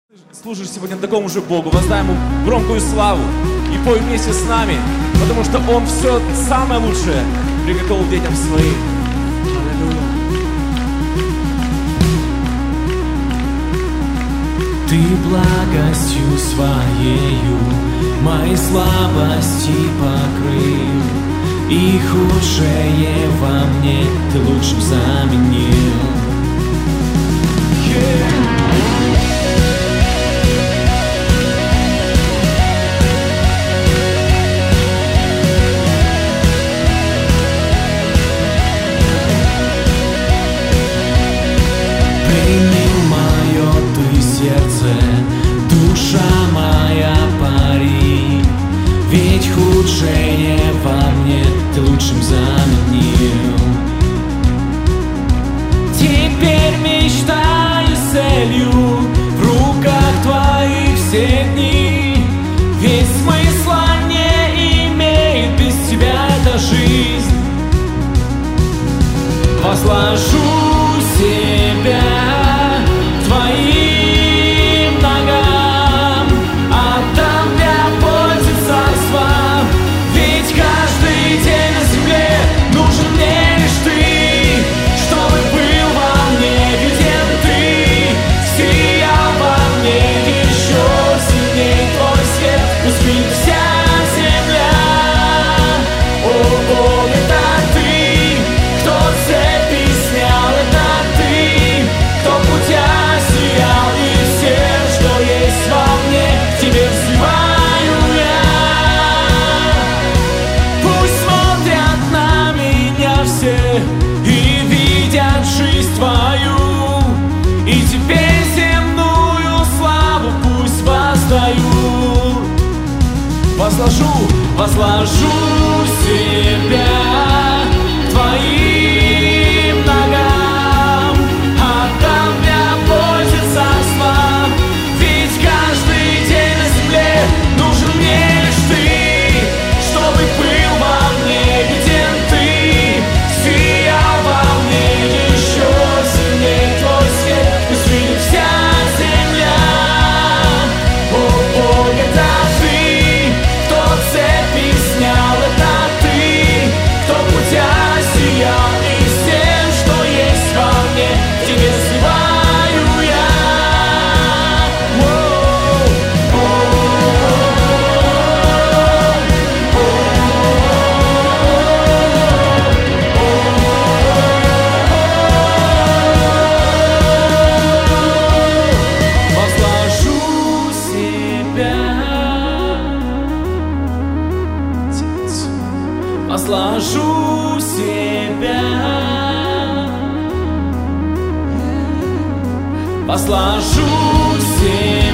Служишь сегодня такому же Богу, воздай Ему громкую славу и пой вместе с нами, потому что Он все самое лучшее приготовил детям своим. Аллилуйя. Ты благостью Своею мои слабости покрыл, и худшее во мне Ты лучшим заменил. Сердце, душа моя, пари, ведь худшее во мне Ты лучшим заменил. Теперь мечтаю с целью в руках Твоих все дни, ведь смысла не имеет без Тебя эта жизнь. Возложу себя Твоим ногам, отдам для пользы царства, ведь каждый день на земле нужен мне лишь Ты, чтобы был во мне виден Ты, сиял во мне еще сильней Твой свет, пусть видит вся земля. О, Бог, это Ты, кто цепи снял, это Ты, кто путя сиял, и всем, что есть во мне, к Тебе взываю я. Пусть смотрят на меня все и видят жизнь Твою, и Тебе земную славу пусть воздают. Возложу себя Твоим ногам, отдам для пользы царства, ведь каждый день на земле нужен мне лишь Ты, чтобы был во мне виден Ты, сиял во мне еще сильней Твой свет, пусть видит вся земля. О, Бог, это Ты, кто цепи снял, это Ты, кто путя сиял, и всем, что есть во мне, к Тебе взываю я. Возложу себя, возложу себя, возложу себя.